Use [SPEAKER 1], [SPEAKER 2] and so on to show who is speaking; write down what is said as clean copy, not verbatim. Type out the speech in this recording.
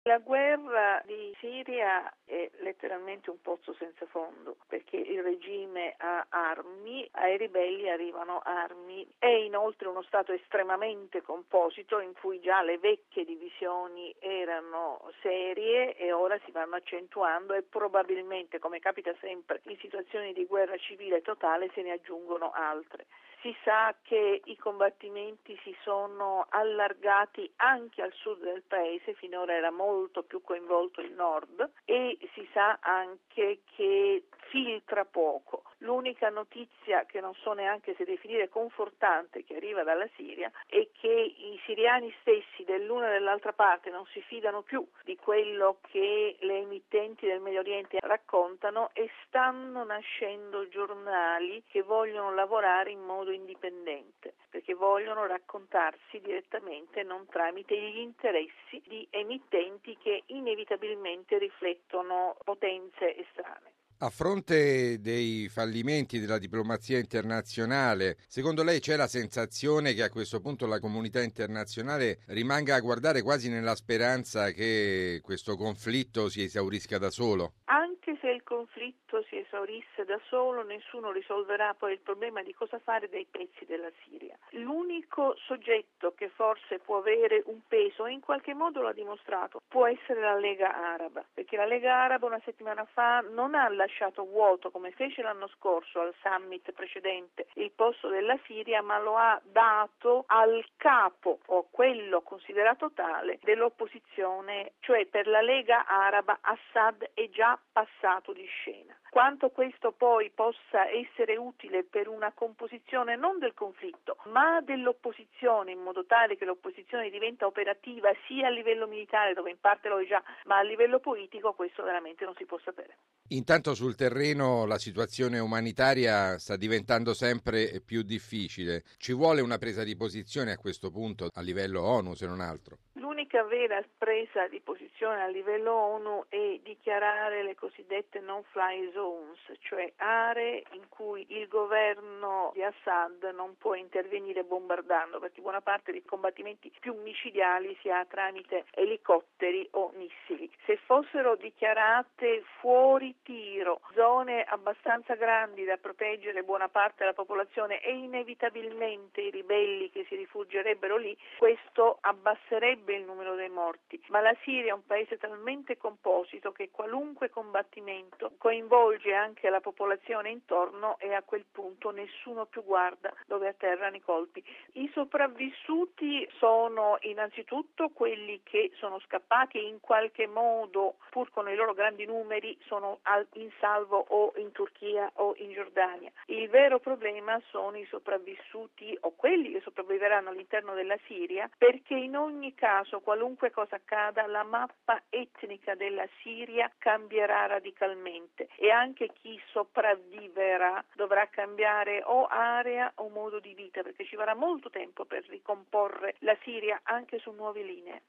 [SPEAKER 1] La guerra di Siria è letteralmente un pozzo senza fondo, perché il regime ha armi, ai ribelli arrivano armi. È inoltre uno Stato estremamente composito in cui già le vecchie divisioni erano serie e ora si vanno accentuando e probabilmente, come capita sempre in situazioni di guerra civile totale, se ne aggiungono altre. Si sa che i combattimenti si sono allargati anche al sud del paese, finora era molto più coinvolto il nord, e si sa anche che filtra poco. L'unica notizia, che non so neanche se definire confortante, che arriva dalla Siria è che i siriani stessi dell'una e dell'altra parte non si fidano più di quello che le emittenti del Medio Oriente raccontano e stanno nascendo giornali che vogliono lavorare in modo indipendente, perché vogliono raccontarsi direttamente, non tramite gli interessi di emittenti che inevitabilmente riflettono potenze estranee.
[SPEAKER 2] A fronte dei fallimenti della diplomazia internazionale, secondo lei c'è la sensazione che a questo punto la comunità internazionale rimanga a guardare quasi nella speranza che questo conflitto si esaurisca da solo?
[SPEAKER 1] Anche se il conflitto si esaurisse da solo, nessuno risolverà poi il problema di cosa fare dei pezzi della Siria. L'unico soggetto che forse può avere un peso, e in qualche modo l'ha dimostrato, può essere la Lega Araba, perché la Lega Araba una settimana fa non ha lasciato vuoto, come fece l'anno scorso al summit precedente, il posto della Siria, ma lo ha dato al capo, o quello considerato tale, dell'opposizione, cioè per la Lega Araba Assad è già passato di scena. Quanto questo poi possa essere utile per una composizione non del conflitto, ma dell'opposizione, in modo tale che l'opposizione diventa operativa sia a livello militare, dove in parte lo è già, ma a livello politico, questo veramente non si può sapere.
[SPEAKER 2] Intanto sul terreno la situazione umanitaria sta diventando sempre più difficile. Ci vuole una presa di posizione a questo punto a livello ONU, se non altro.
[SPEAKER 1] L'unica vera presa di posizione a livello ONU è dichiarare le cosiddette no-fly zones, cioè aree in cui il governo di Assad non può intervenire bombardando, perché buona parte dei combattimenti più micidiali si ha tramite elicotteri o missili. Se fossero dichiarate fuori tiro, zone abbastanza grandi da proteggere buona parte della popolazione e inevitabilmente i ribelli che si rifugierebbero lì, questo abbasserebbe il numero dei morti, ma la Siria è un paese talmente composito che qualunque combattimento coinvolge anche la popolazione intorno e a quel punto nessuno più guarda dove atterrano i colpi. I sopravvissuti sono innanzitutto quelli che sono scappati e in qualche modo, pur con i loro grandi numeri, sono in salvo o in Turchia o in Giordania. Il vero problema sono i sopravvissuti o quelli che sopravviveranno all'interno della Siria, perché in ogni caso, qualunque cosa accada, la mappa etnica della Siria cambierà radicalmente e anche chi sopravviverà dovrà cambiare o area o modo di vita, perché ci vorrà molto tempo per ricomporre la Siria anche su nuove linee.